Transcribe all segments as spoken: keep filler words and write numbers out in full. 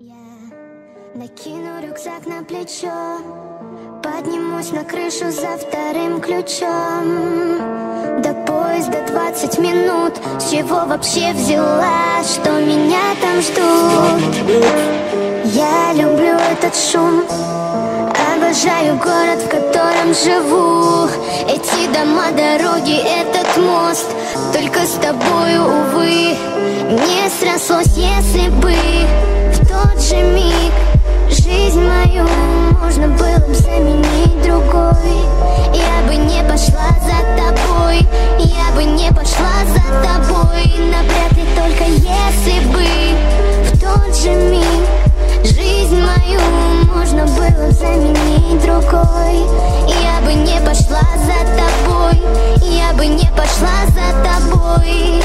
Я накину рюкзак на плечо, поднимусь на крышу за вторым ключом. До поезда двадцать минут. С чего вообще взяла, что меня там ждут? Я люблю этот шум, обожаю город, в котором живу. Эти дома, дороги, этот мост. Только с тобою, увы, не срослось, если бы в тот же миг жизнь мою можно было бы заменить другой. Я бы не пошла за тобой, я бы не пошла за тобой. Навряд ли, только если бы в тот же миг жизнь мою можно было бы заменить другой. Я бы не пошла за тобой, я бы не пошла за тобой.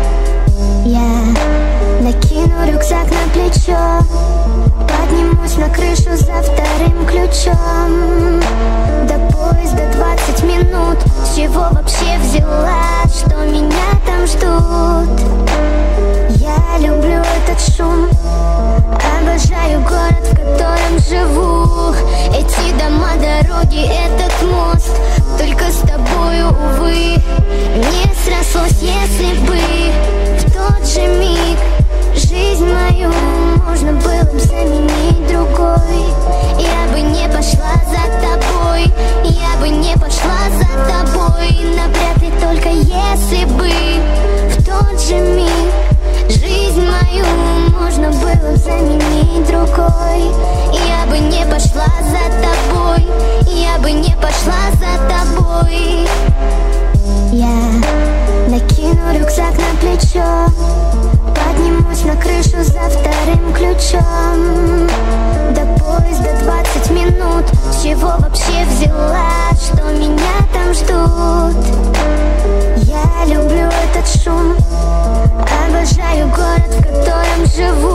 Я накину рюкзак на плечо, поднимусь на крышу за вторым ключом. До поезда двадцать минут. С чего вообще взяла, что меня там ждут? Я люблю этот шум, обожаю город, в котором живу. Эти дома, дороги, этот мост. Только с тобою, увы, не срослось, если бы в тот же миг жизнь мою можно было бы заменить другой. Я бы не пошла за тобой, я бы не пошла за тобой. Навряд ли, только если бы в тот же миг жизнь мою можно было бы заменить другой. Я бы не пошла за тобой, я бы не пошла за тобой. Я накину рюкзак на плечо, поднимусь на крышу за вторым ключом. До поезда двадцать минут. С чего вообще взяла, что меня там ждут? Я люблю этот шум, обожаю город, в котором живу.